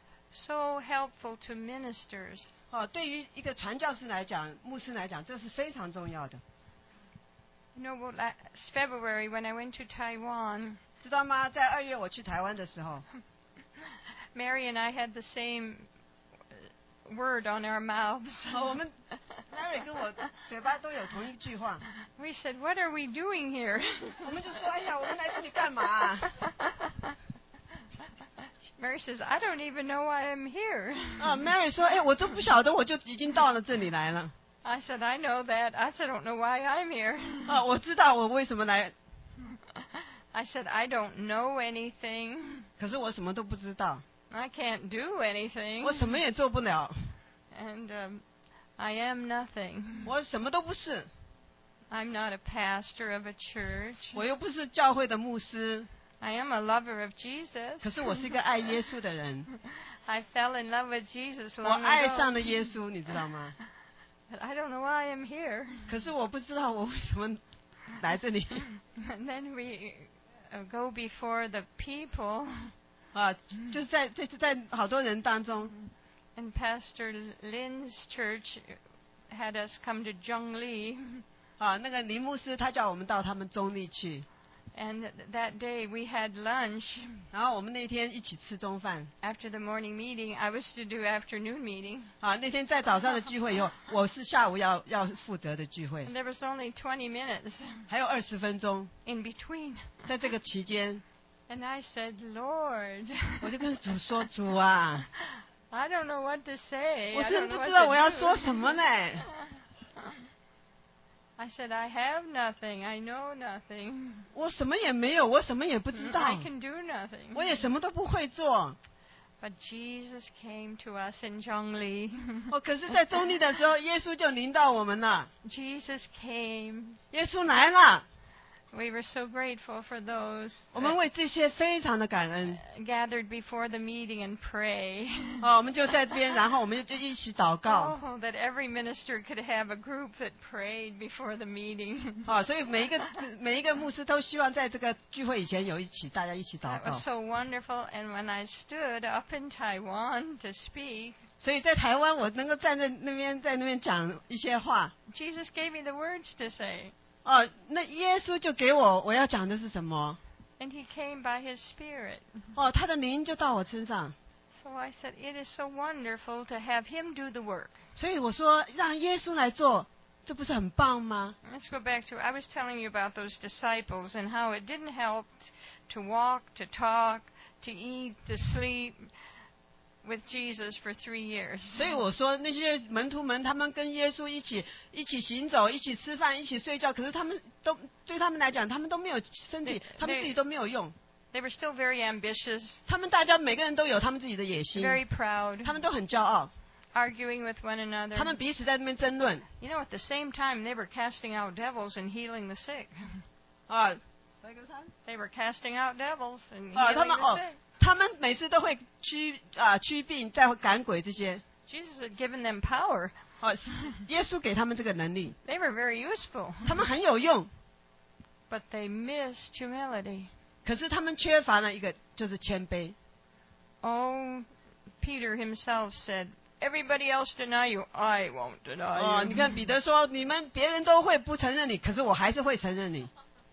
so helpful to ministers. 对于一个传教士来讲，牧师来讲，这是非常重要的。 You know, last February when I went to Taiwan. 知道吗？在2月我去台湾的时候 ，Mary and I had the same word on our mouths. 我们 Mary 跟我嘴巴都有同一句话。 We said, "What are we doing here?" 我们就说，哎呀，我们来这里干嘛 ？Mary says, "I don't even know why I'm here." Mary 说，我都不晓得，我就已经到了这里来了。 I said, "I know that. I said, I don't know why I'm here." 我知道我为什么来。 I said, "I don't know anything." 可是我什么都不知道。 I can't do anything. 我什么也做不了。 And I am nothing. 我什么都不是。 I'm not a pastor of a church. 我又不是教会的牧师。 I am a lover of Jesus. 可是我是一个爱耶稣的人。 I fell in love with Jesus long ago. 我爱上了耶稣，你知道吗？ But I don't know why I'm here. 可是我不知道我为什么来这里。 And then we go before the people. 就是在好多人当中。 And Pastor Lin's church had us come to Zhongli. 那个林牧师他叫我们到他们中立去。 And that day we had lunch. 然后我们那天一起吃中饭。 After the morning meeting, I was to do afternoon meeting. 那天在早上的聚会以后，我是下午要负责的聚会。 And there was only 20 minutes. 还有20分钟。 In between. 在这个期间。 And I said, Lord. 我就跟主说，主啊。 I don't know what to say. 我真的不知道我要说什么呢。 I said, I have nothing. I know nothing. 我什么也没有，我什么也不知道。 I can do nothing. 我也什么都不会做。 But Jesus came to us in Zhongli. 可是在中立的时候，耶稣就临到我们了。 Jesus came. 耶稣来了。 We were so grateful for those. 我们为这些非常的感恩。 Gathered before the meeting and pray. 我们就在这边，然后我们就一起祷告。 Oh, that every minister could have a group that prayed before the meeting. 所以每一个牧师都希望在这个聚会以前大家一起祷告。 That was so wonderful. And when I stood up in Taiwan to speak. 所以在台湾，我能够站在那边讲一些话。 Jesus gave me the words to say. 那耶稣就给我要讲的是什么？ And he came by his spirit. 他的灵就到我身上。 So I said, it is so wonderful to have him do the work. 所以我说让耶稣来做，这不是很棒吗？ Let's go back to, I was telling you about those disciples and how it didn't help to walk, to talk, to eat, to sleep with Jesus for 3 years. 所以我说那些门徒们，他们跟耶稣一起行走，一起吃饭，一起睡觉，可是他们都对他们来讲，他们都没有身体，他们自己都没有用。 They were still very ambitious, 他们大家每个人都有他们自己的野心， very proud, 他们都很骄傲， arguing with one another. 他们彼此在那边争论。 You know, at the same time, they were casting out devils and healing the sick. 啊， They were casting out devils and 他 healing 们 the sick. 他们每次都会驱病，再赶鬼这些。 Jesus had given them power. 耶稣给他们这个能力， They were very useful, 他们很有用， but they missed humility. 可是他们缺乏了一个，就是谦卑。 Oh, Peter himself said, everybody else deny you, I won't deny 你 you. 看彼得说，别人都会不承认你，可是我还是会承认你。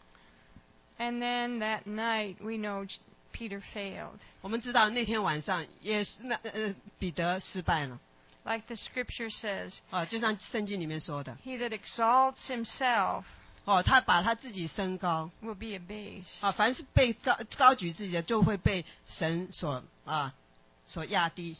And then that night, we know Peter failed. 我们知道那天晚上，彼得失败了。 Like the scripture says, 就像圣经里面说的， he that exalts himself 他把他自己升高。 will be abased. 凡是被高举自己的，就会被神所压低。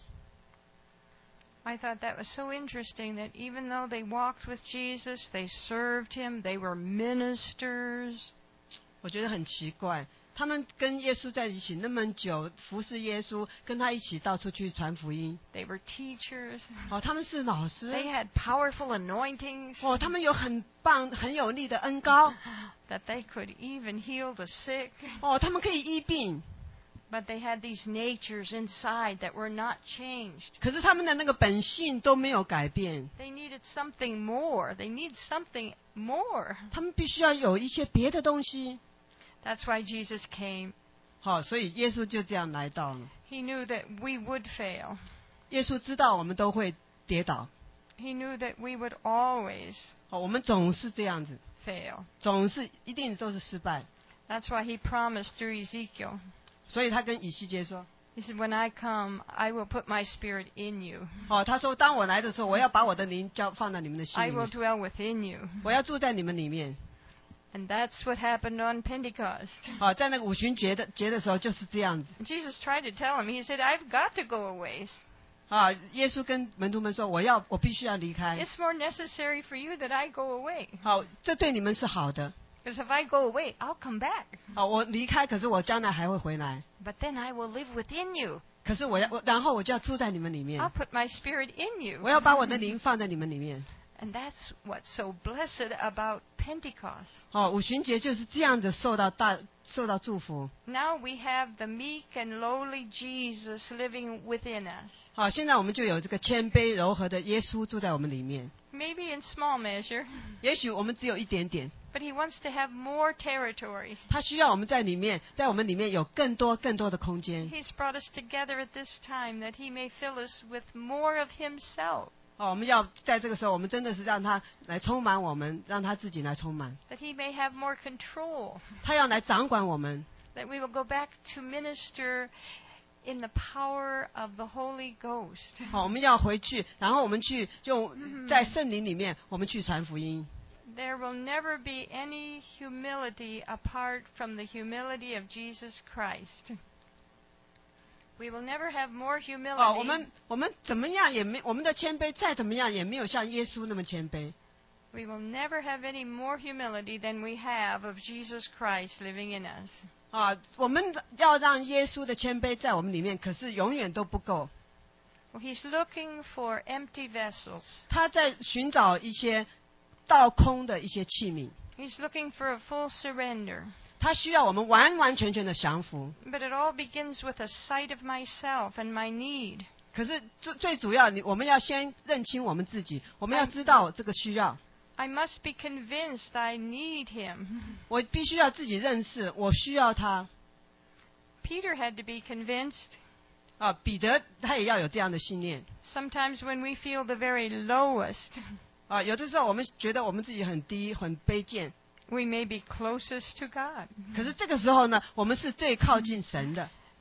I thought that was so interesting that even though they walked with Jesus, they served him, they were ministers. 我觉得很奇怪，他们跟耶稣在一起那么久，服侍耶稣，跟他一起到处去传福音。 They were teachers. 他们是老师。 They had powerful anointings. 他们有很棒、很有力的恩膏。 That they could even heal the sick. 他们可以医病。 But they had these natures inside that were not changed. 可是他们的那个本性都没有改变。 They needed something more. They need something more. 他们必须要有一些别的东西。 That's why Jesus came. 所以耶稣就这样来到了。 He knew that we would fail. 耶稣知道我们都会跌倒。 He knew that we would always 我们总是这样子， fail. 总是一定都是失败。 That's why he promised through Ezekiel. 所以他跟以西结说， He said, when I come, I will put my spirit in you. 他说当我来的时候，我要把我的灵放在你们的心 I 里 will 面， dwell within you. 我要住在你们里面。 And that's what happened on Pentecost. 在那个五旬节的时候就是这样子。 Jesus tried to tell him, he said, I've got to go a ways. 耶稣跟门徒们说，我必须要离开。 It's more necessary for you that I go away. 这对你们是好的。 Because if I go away, I'll come back. 我离开，可是我将来还会回来。 But then I will live within you. 可是然后我就要住在你们里面。 I'll put my spirit in you. 我要把我的灵放在你们里面。 And that's what's so blessed about Pentecost. 五旬节就是这样子受到祝福。 Now we have the meek and lowly Jesus living within us. 现在我们就有这个谦卑柔和的耶稣住在我们里面。 Maybe in small measure, 也许我们只有一点点， but he wants to have more territory. 他需要我们在我们里面有更多的空间。 He's brought us together at this time that he may fill us with more of himself. 我们要在这个时候，我们真的是让他来充满我们，让他自己来充满。 That he may have more control. 他要来掌管我们。 That we will go back to minister in the power of the Holy Ghost. 我们要回去，然后我们去用在圣灵里面，我们去传福音。 There will never be any humility apart from the humility of Jesus Christ. We will never have more humility. 我们怎么样也没，我们的谦卑再怎么样也没有像耶稣那么谦卑。 We will never have any more humility than we have of Jesus Christ living in us. 我们要让耶稣的谦卑在我们里面，可是永远都不够。 Well, he's looking for empty vessels. 他在寻找一些倒空的一些器皿。 He's looking for a full surrender. 他需要我们完完全全的降服。 But it all begins with a sight of myself and my need. 可是最主要，我们要先认清我们自己，我们要知道这个需要。 I must be convinced I need him. 我必须要自己认识，我需要他。 Peter had to be convinced. 彼得他也要有这样的信念。 Sometimes when we feel the very lowest, 有的时候我们觉得我们自己很低、很卑贱。 we may be closest to God. 可是这个时候呢，我们是最靠近神的。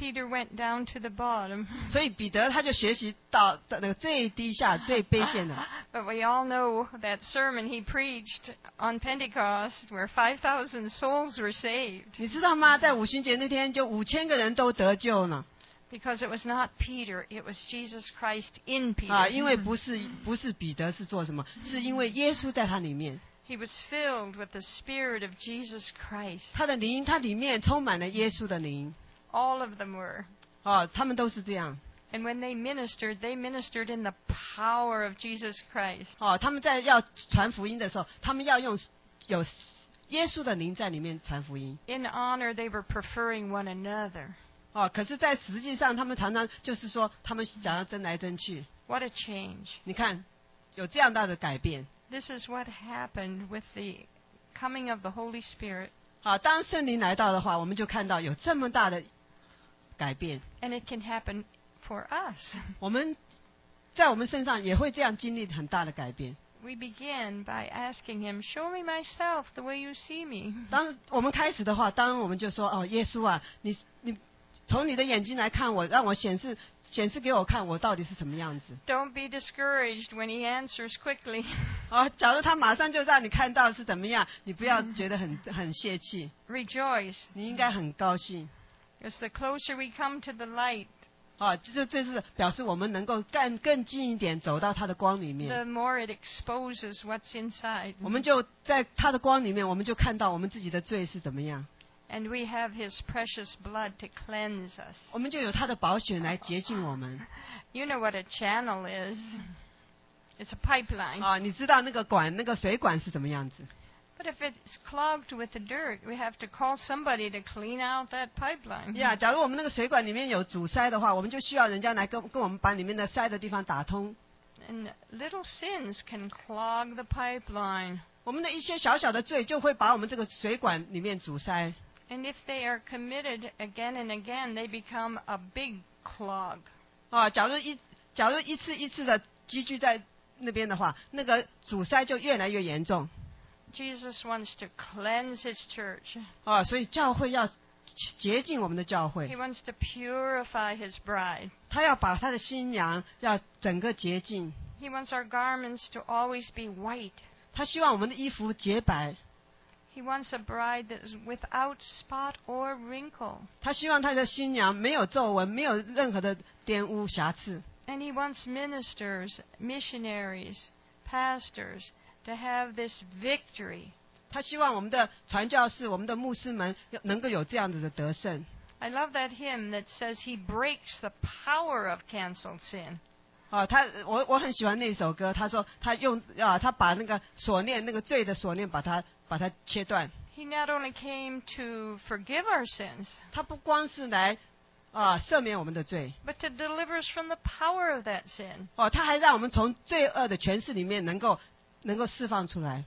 Peter went down to the bottom. 所以彼得他就学习到那个最低下、最卑贱的。 But we all know that sermon he preached on Pentecost where 5,000 souls were saved. 你知道吗？在五旬节那天，就5000个人都得救了。 Because it was not Peter, it was Jesus Christ in Peter. 因为不是彼得是做什么，是因为耶稣在他里面。 He was filled with the Spirit of Jesus Christ. 他的灵，他里面充满了耶稣的灵。 All of them were. 他们都是这样。 And when they ministered in the power of Jesus Christ. 他们在要传福音的时候，他们要用有耶稣的灵在里面传福音。 In honor, they were preferring one another. 可是在实际上，他们常常就是说，他们想要争来争去。 What a change! 你看，有这样大的改变。 This is what happened with the coming of the Holy Spirit. 当圣灵来到的话，我们就看到有这么大的改变。 And it can happen for us. 我们在我们身上也会这样经历很大的改变。 We begin by asking Him, "Show me myself the way you see me." 当我们开始的话，当我们就说：“耶稣啊，你从你的眼睛来看我，让我显示给我看我到底是什么样子。” Don't be discouraged when He answers quickly. 假如他马上就让你看到是怎么样，你不要觉得很泄气。 Rejoice. 你应该很高兴。 Because the closer we come to the light, 这是表示我们能够更近一点，走到他的光里面。 the more it exposes what's inside. 我们就在他的光里面，我们就看到我们自己的罪是怎么样。 And we have His precious blood to cleanse us. 我们就有他的宝血来洁净我们。 You know what a channel is? It's a pipeline. 你知道那个水管是怎么样子。 But if it's clogged with the dirt, we have to call somebody to clean out that pipeline. 假如我们那个水管里面有阻塞的话，我们就需要人家来跟我们把里面的塞的地方打通。 And little sins can clog the pipeline. 我们的一些小小的罪就会把我们这个水管里面阻塞。 And if they are committed again and again, they become a big clog. 假如一次一次的积聚在那边的话，那个阻塞就越来越严重。 Jesus wants to cleanse His church. 所以教会要洁净我们的教 He 会。 wants to purify His bride. 他要把他的新娘要整个洁净。 He wants our garments to always be white. 他希望我们的衣服洁白。 He wants a bride that is without spot or wrinkle. 他希望他的新娘没有皱纹，没有任何的玷污瑕疵。 And He wants ministers, missionaries, pastors to have this victory. 他希望我们的传教士、我们的牧师们能够有这样子的得胜。 I love that hymn that says He breaks the power of canceled sin. 我很喜欢那首歌。他说他把那个锁链，那个罪的锁链，把它切断。 He not only came to forgive our sins, 他不光是来赦免我们的罪， but to deliver us from the power of that sin. 他还让我们从罪恶的权势里面能够释放出来。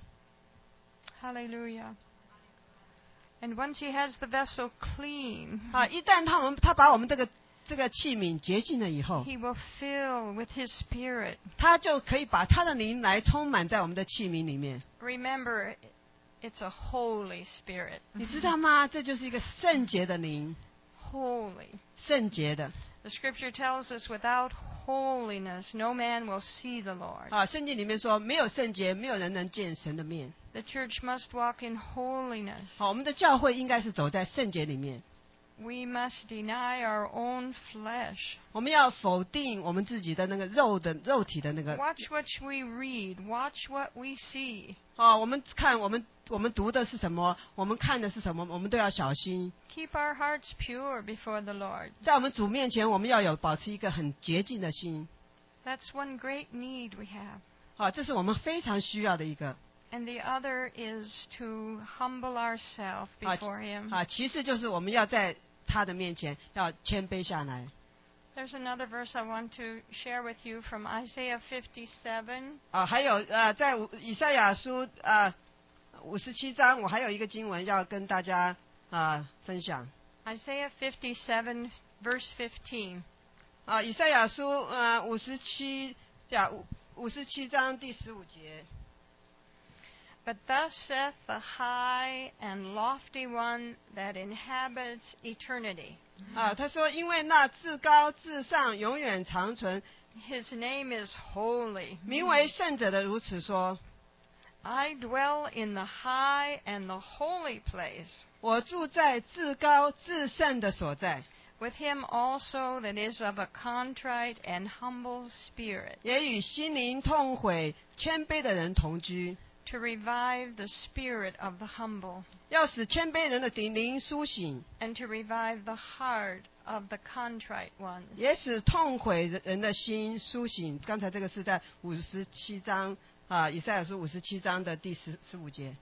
Hallelujah. And once He has the vessel clean, 一旦他把我们这个器皿洁净了以后， He will fill with His Spirit. 他就可以把他的灵来充满在我们的器皿里面。 Remember, it's a Holy Spirit. 你知道吗？这就是一个圣洁的灵。 Holy. 圣洁的。 The Scripture tells us, without holiness, no man will see the Lord. 圣经里面说，没有圣洁，没有人能见神的面。 The church must walk in holiness. 我们的教会应该是走在圣洁里面。 We must deny our own flesh. 我们要否定我们自己的那个肉体的那个。 Watch what we read. Watch what we see. 我们看我们读的是什么，我们看的是什么，我们都要小心。 Keep our hearts pure before the Lord. 在我们主面前，我们要保持一个很洁净的心。 That's one great need we have. 这是我们非常需要的一个。 And the other is to humble ourselves before Him. 其次就是我们要在他的面前要谦卑下来。 There's another verse I want to share with you from Isaiah 57. 还有在以赛亚书57章，我还有一个经文要跟大家分享。 Isaiah 57 verse 15. 以赛亚书57章第15节。 But thus saith the high and lofty one that inhabits eternity. 他说，因为那至高至上永远长存， His name is holy. 名为圣者的如此说。 I dwell in the high and the holy place, 我住在至高至圣的所在， with him also that is of a contrite and humble spirit, 也与心灵痛悔、谦卑的人同居， to revive the spirit of the humble, 要使谦卑人的灵苏醒， and to revive the heart of the contrite ones. 也使痛悔人的心苏醒。刚才这个是在57章以赛亚书57章的第15节。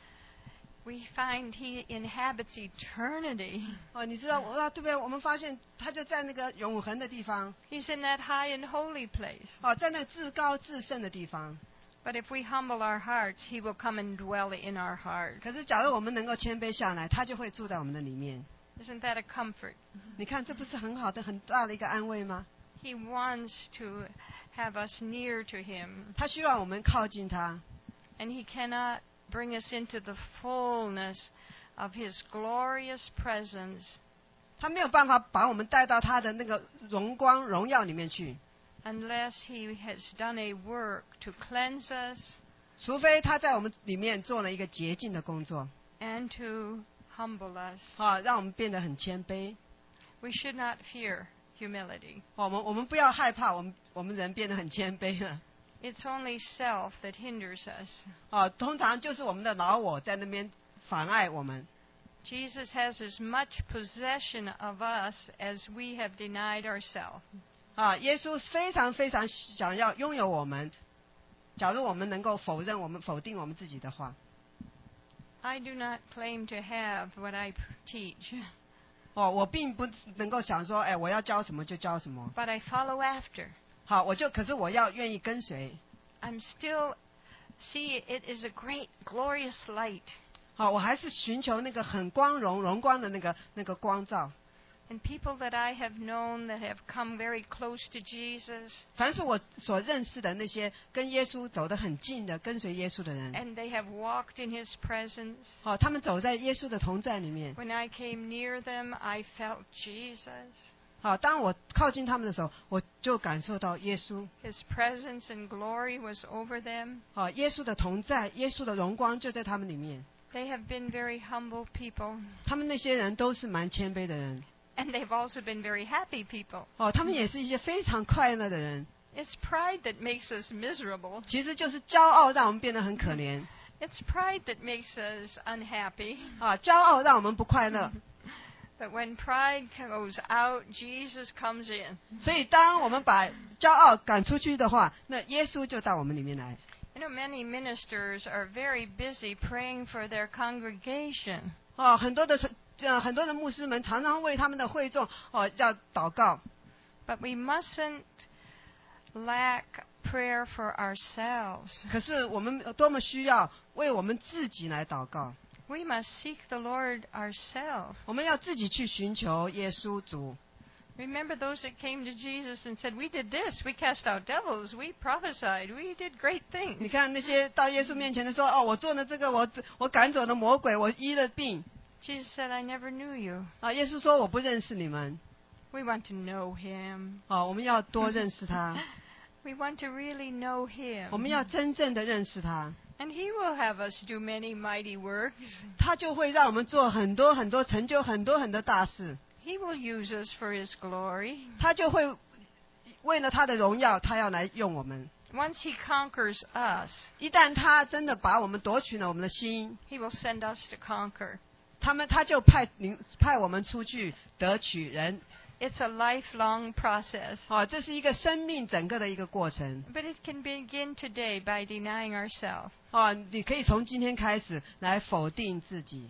We find he inhabits eternity. 你知道对不对？我们发现他就在那个永恒的地方， He's in that high and holy place. 在那至高至圣的地方。 But if we humble our hearts, he will come and dwell in our heart. 可是，假如我们能够谦卑下来，他就会住在我们的里面。 Isn't that a comfort? 你看，这不是很好的、很大的一个安慰吗？ He wants to have us near to him, 他希望我们靠近他， and he cannot bring us into the fullness of his glorious presence 他没有办法把我们带到他的那个荣光、荣耀里面去， unless he has done a work to cleanse us 除非他在我们里面做了一个洁净的工作， and to humble us. 让我们变得很谦卑。 We should not fear humility. 我们不要害怕，我们人变得很谦卑了。 It's only self that hinders us. 通常就是我们的老我在那边妨碍我们。 Jesus has as much possession of us as we have denied ourselves. 耶稣非常非常想要拥有我们。假如我们能够否定我们自己的话， I do not claim to have what I teach, 我并不能够想说，我要教什么就教什么。 but I follow after. 可是我要愿意跟随。 I'm still, see, it is a great, glorious light. 我还是寻求那个很光荣光的那个光照。 And people that I have known that have come very close to Jesus, 凡是我所认识的那些跟耶稣走得很近的、跟随耶稣的人， and they have walked in his presence. 他们走在耶稣的同在里面。 When I came near them, I felt Jesus. 当我靠近他们的时候，我就感受到耶稣。 His presence and glory was over them. 耶稣的同在，耶稣的荣光就在他们里面。 They have been very humble people, 他们那些人都是蛮谦卑的人。 and they've also been very happy people. 他们也是一些非常快乐的人。 It's pride that makes us miserable. 其实就是骄傲让我们变得很可怜。 It's pride that makes us unhappy. 骄傲让我们不快乐。 But when pride goes out, Jesus comes in. 所以当我们把骄傲赶出去的话，那耶稣就到我们里面来。 You know, many ministers are very busy praying for their congregation. 很多的牧师们常常为他们的会众要祷告。 But we mustn't lack prayer for ourselves. 可是我们多么需要为我们自己来祷告。 We must seek the Lord ourselves. 我们要自己去寻求耶稣主。 Remember those that came to Jesus and said, "We did this, we cast out devils, we prophesied, we did great 你 things." 看那些到耶稣面前的说，我做了这个，我赶走了魔鬼，我医了病。 Jesus said, "I never knew you." 耶稣说我不认识你们。 We want to know him. 我们要多认识他。 We want to really know him. 我们要真正的认识他。 And he will have us do many mighty works. 他就会让我们做很多很多成就很多很多大事。 He will use us for his glory. 他就会为了他的荣耀，他要来用我们。 Once he conquers us, 一旦他真的把我们夺取了我们的心， he will send us to conquer. 他就派我们出去得取人。 It's a lifelong process. 这是一个生命整个的一个过程。 But it can begin today by denying ourselves. 你可以从今天开始来否定自己。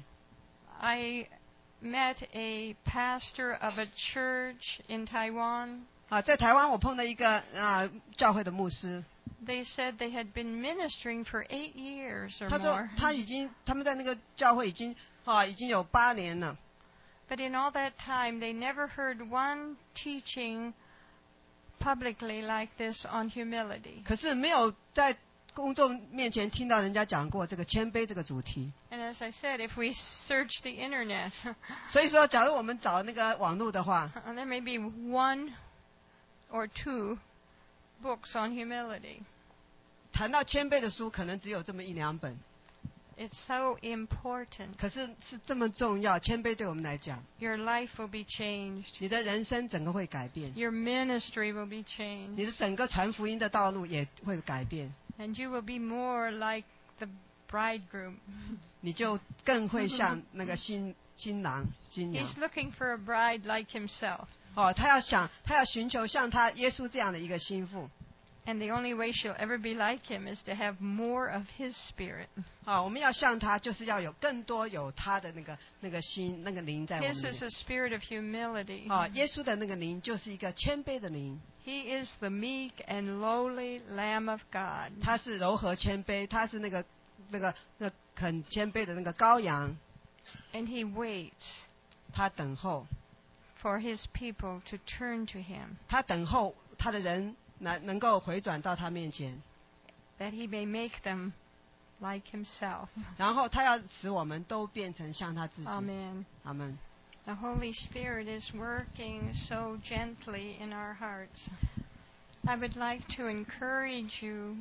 I met a pastor of a church in Taiwan. 在台湾我碰到一个教会的牧师。 They said they had been ministering for 8 years or 他说 more. 他们在那个教会已经有8年了。 But in all that time, they never heard one teaching publicly like this on humility. 可是没有在公众面前听到人家讲过这个谦卑这个主题。 And as I said, if we search the internet, 所以说，假如我们找那个网络的话， there may be 1 or 2 books on humility. 谈到谦卑的书，可能只有这么1-2本。 It's so important. 可是是这么重要，谦卑对我们来讲， Your life will be changed. 你的人生整个会改变， Your ministry will be 你 changed. 的整个传福音的道路也会改变， And you will be more like the bridegroom. 你就更会像那个新郎新娘。 He's looking for a bride like himself. 他要寻求像他耶稣这样的一个心腹。 And the only way she'll ever be like him is to have more of his spirit. 我们要像他，就是要有更多有他的那个心那个灵在我们 His 里 is a spirit of humility. 面。耶稣的那个灵就是一个谦卑的灵， He is the meek and lowly Lamb of God. 他是柔和谦卑，他是那个很谦卑的那个羔羊， And he waits 他等候， for his people to turn to him, 他等候他的人能够回转到他面前， that he may make them like himself. 然后他要使我们都变成像他自己。 Amen. 阿门。 The Holy Spirit is working so gently in our hearts. I would like to encourage you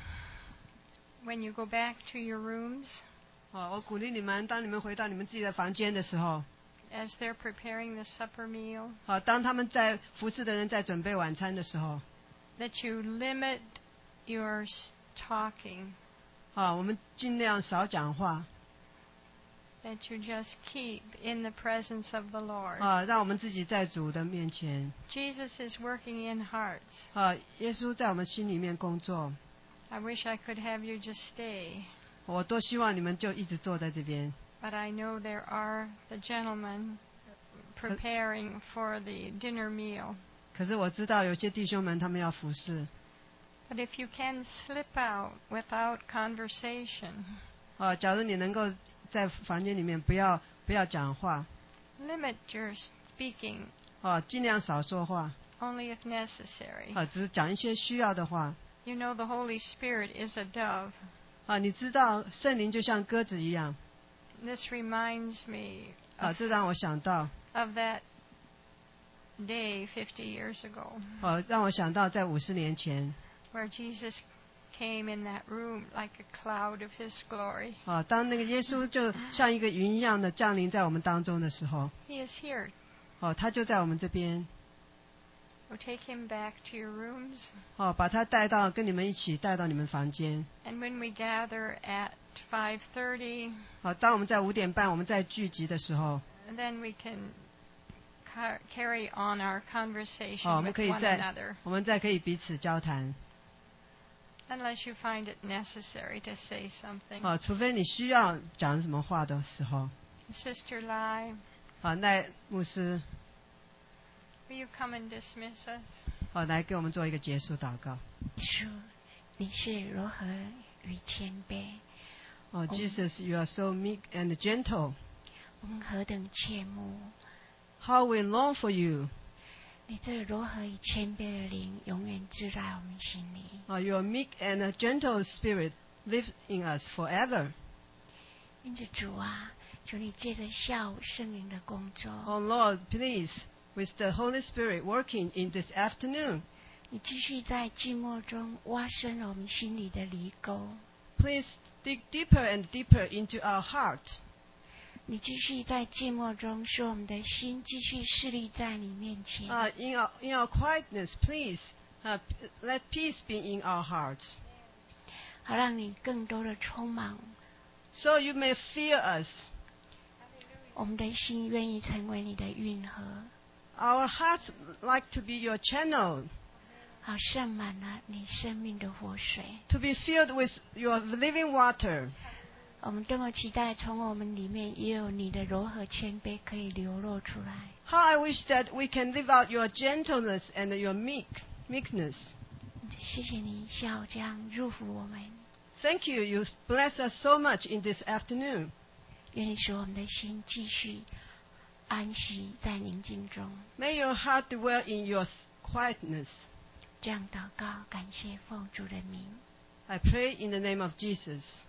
when you go back to your rooms, 我鼓励你们，当你们回到你们自己的房间的时候， as they're preparing the supper meal, 当他们在服侍的人在准备晚餐的时候， that you limit your talking, 我们尽量少讲话， that you just keep in the presence of the Lord. 让我们自己在主的面前。 Jesus is working in hearts. 耶稣在我们心里面工作。 I wish I could have you just stay, 我多希望你们就一直坐在这边。 but I know there are the gentlemen preparing for the dinner meal. 可是我知道有些弟兄们他们要服侍。 But if you can slip out without conversation, 假如你能够在房间里面不要讲话， limit your speaking 尽量少说话， only if necessary. 只是讲一些需要的话。 You know the Holy Spirit is a dove. 你知道圣灵就像鸽子一样。 This reminds me 这让我想到 of that day 50 years ago, 让我想到在50年前 where Jesus came in that room like a cloud of His glory. 当那个耶稣就像一个云一样的降临在我们当中的时候， He is here. 他就在我们这边。 We'll take Him back to your rooms. 把他跟你们一起带到你们房间。 And when we gather at 5:30, 当我们在5点半我们在聚集的时候， then we can carry on our conversation 我们 with 可以 one another, 我们再可以彼此交谈。 unless you find it necessary to say something. 除非你需要讲什么话的时候。 Sister Lai, 那牧师， will you come and dismiss us? 来给我们做一个结束祷告。 主，你是如何与谦卑？ Jesus, you are so meek and gentle. 我们何等切慕！ How we long for you. 你这如何以谦卑的灵永远住在我们心里。 Your meek and gentle spirit live in us forever. 因着主啊，求你借着下午圣灵的工作， Oh Lord, please, with the Holy Spirit working in this afternoon, 你继续在寂寞中挖深了我们心里的犁沟。 please dig deeper and deeper into our heart. 你继续在寂寞中使我们的心继续侍立在你面前。 In our quietness, please, let peace be in our hearts, 好让你更多的充满 so you may fill us. 我们的心，愿意成为你的运河， Our hearts like to be your channel, 好盛满了你生命的活水。 to be filled with your living water. 我们多么期待从我们里面也有你的柔和谦卑可以流露出来。 How I wish that we can live out your gentleness and your meekness. 谢谢你下午这样祝福我们， Thank you. You bless us so much in this afternoon. 愿你使我们的心继续安息在宁静中。 May your heart dwell in your quietness. 这样祷告，感谢奉主的名， I pray in the name of Jesus.